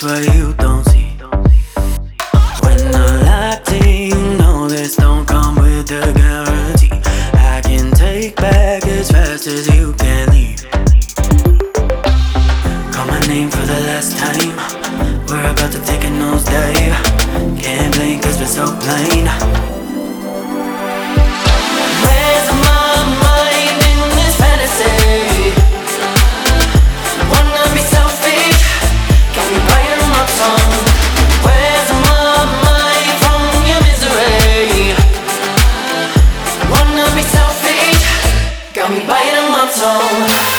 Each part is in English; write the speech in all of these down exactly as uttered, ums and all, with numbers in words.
what you don't see. When I'm locked in, you know this don't come with a guarantee. I can take back as fast as you can leave. Call my name for the last time. We're about to take a nosedive. Can't blink cause we're so plain. Where's my mind in this fantasy? Wanna be selfish, got me biting my tongue. Where's my mind from your misery? Wanna be selfish, got me biting my tongue.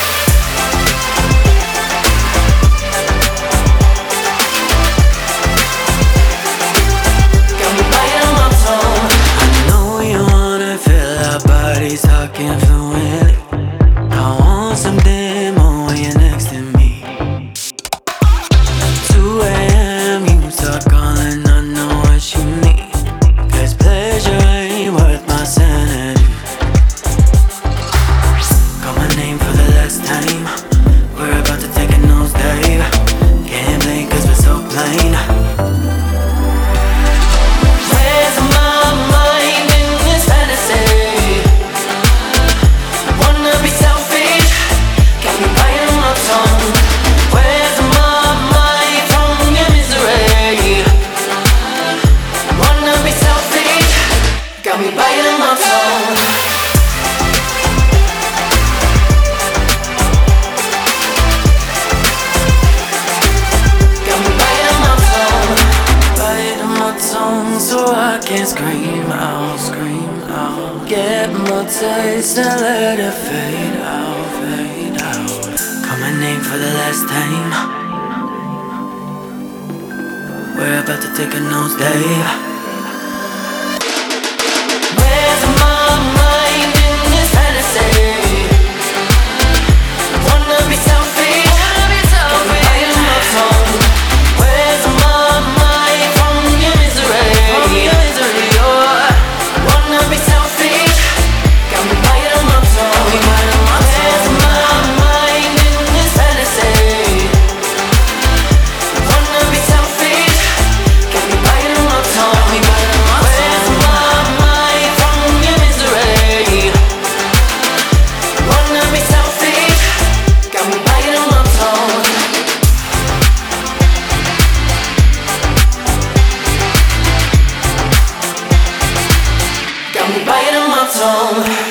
Talking fluently. I want some demo when you're next to me. two a m you start calling, I know what you need. Cause pleasure ain't worth my sanity. Call my name for the last time. We're about to take a nosedive. Can't blink cause we're so plain. Got me biting my tongue. Got me biting my tongue. Biting my tongue so I can scream out, scream out. Get my taste and let it fade out, fade out. Call my name for the last time. We're about to take a nosedive. Biting my tongue.